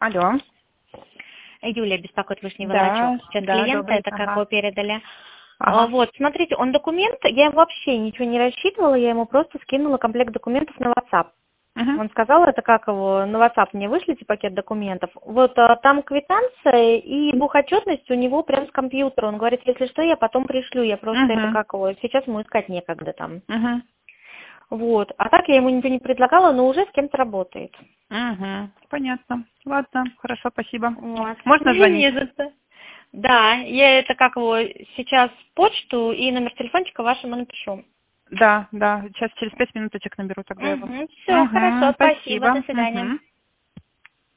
Алло. Юлия беспокоит Вышний Да, Волочок. Сейчас да, клиента, добрый. это как Ага. его передали. Ага. Вот, смотрите, он документ, я вообще ничего не рассчитывала, я ему просто скинула комплект документов на WhatsApp. Мгм. Он сказал, это как его, на WhatsApp мне вышлите пакет документов. Вот там квитанция и бухотчетность у него прям с компьютера. Он говорит, если что, я потом пришлю, я просто это Мгм. как его, сейчас ему искать некогда там. Мгм. Вот, а так я ему ничего не предлагала, но уже с кем-то работает. Мгм. Понятно. Ладно, хорошо, спасибо. Вот. Можно звонить? Не за что. Да, я это как его сейчас почту и номер телефончика вашему напишу. Да, да. Сейчас через 5 минуточек наберу тогда его. Все, хорошо, Мгм. спасибо, до Спасибо. свидания. Мгм.